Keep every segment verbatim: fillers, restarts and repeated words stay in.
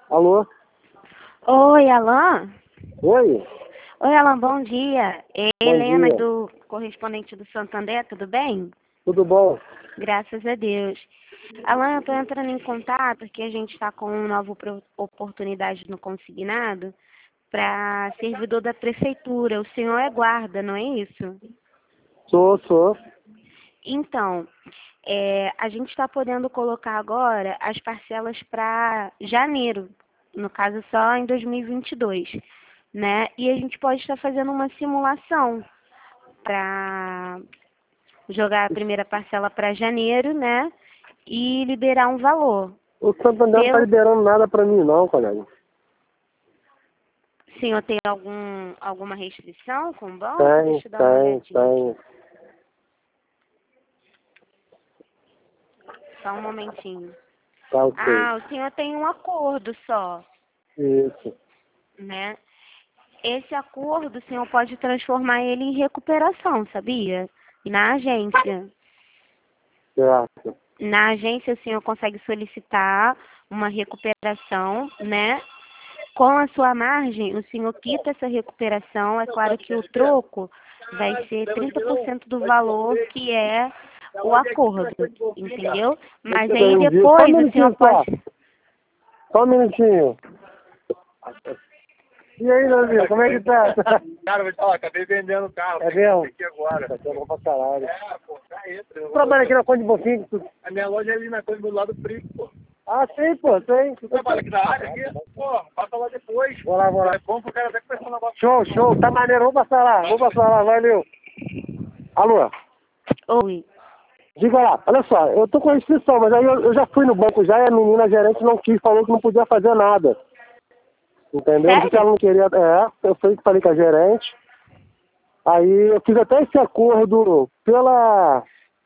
Alô? Oi, Alan? Oi? Oi, Alan, bom dia. É Bom Helena, dia. do correspondente do Santander, tudo bem? Tudo bom? Graças a Deus. Alan, eu estou entrando em contato porque a gente está com uma nova pro- oportunidade no consignado para servidor da prefeitura. O senhor é guarda, não é isso? Sou, sou. Então, é, a gente está podendo colocar agora as parcelas para janeiro, no caso só em dois mil e vinte e dois, né? E a gente pode estar fazendo uma simulação para jogar a primeira parcela para janeiro, né? E liberar um valor. O Santander não tá Pelo liberando nada pra mim não, colega. o senhor tem algum, alguma restrição com o banco? Tem, Deixa eu dar uma tem, olhadinha tem. aqui. Só um momentinho. Tá ok. Ah, o senhor tem um acordo só, Isso. né? Esse acordo, o senhor pode transformar ele em recuperação, sabia? Na agência. Certo. Na agência, o senhor consegue solicitar uma recuperação, né? Com a sua margem, o senhor quita essa recuperação. É claro que o troco vai ser trinta por cento do valor que é o acordo, entendeu? Mas aí Entendi. Só um depois o senhor minutinho só. pode... Só um minutinho. E aí, Davi, como é que tá? Cara, vou te falar, acabei vendendo o carro. É mesmo? Aqui agora. Tá bom pra caralho. É, pô, tá entra. Tu trabalha aqui na Conde Bonfim? Tu... A minha loja é ali na coisa do lado do Frico, pô. Ah, sei, pô, sei. Tu trabalha aqui na área aqui? Pô, passa lá depois. Vou lá, vou lá. É bom pro cara até conversar na bosta. Show, show. Tá maneiro. Vamos passar lá. Vamos passar lá. Valeu. Alô? Oi. Diga lá, olha só, eu tô com a inscrição, mas aí eu, eu já fui no banco já e a menina gerente não quis, falou que não podia fazer nada. Entendeu? Porque ela Sério? não queria. É, eu fui que falei com a gerente. Aí eu fiz até esse acordo pela.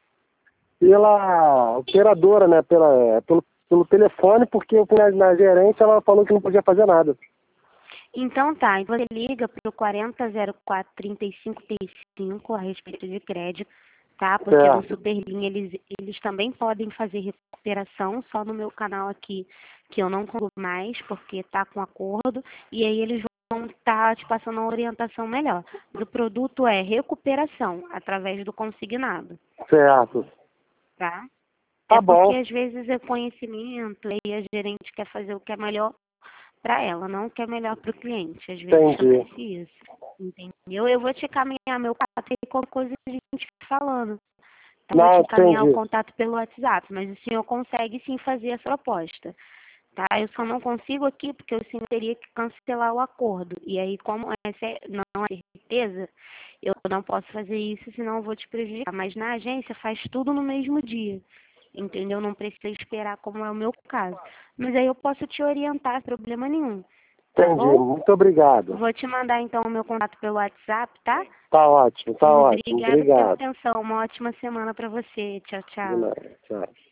pela operadora, né? Pela, é, pelo, pelo telefone, porque eu fui na, na gerente ela falou que não podia fazer nada. Então tá, então você liga para o quarenta zero quatro trinta e cinco trinta e cinco a respeito de crédito, tá? Porque no Certo. Superlink eles, eles também podem fazer recuperação, só no meu canal aqui, que eu não consigo mais, porque tá com acordo, e aí eles vão estar te passando uma orientação melhor. O produto é recuperação, através do consignado, Certo. tá? Tá É porque bom. às vezes é conhecimento, e a gerente quer fazer o que é melhor para ela, não o que é melhor para o cliente. Às vezes Entendi. acontece isso, entendeu? Eu vou te encaminhar meu contato e qualquer coisa a gente falando. Tá? Vou te Não, encaminhar o entendi. contato pelo WhatsApp, mas o senhor consegue sim fazer essa proposta. Tá? Eu só não consigo aqui porque o senhor teria que cancelar o acordo. E aí, como essa é- não é certeza, eu não posso fazer isso, senão eu vou te prejudicar. Mas na agência faz tudo no mesmo dia. Entendeu? Não precisa esperar como é o meu caso. Mas aí eu posso te orientar, problema nenhum. Tá Entendi. bom? Muito obrigado. Vou te mandar então o meu contato pelo WhatsApp, tá? Tá ótimo, tá ótimo. Obrigada pela Obrigado. atenção. Uma ótima semana para você. Tchau, De tchau. nada. Tchau.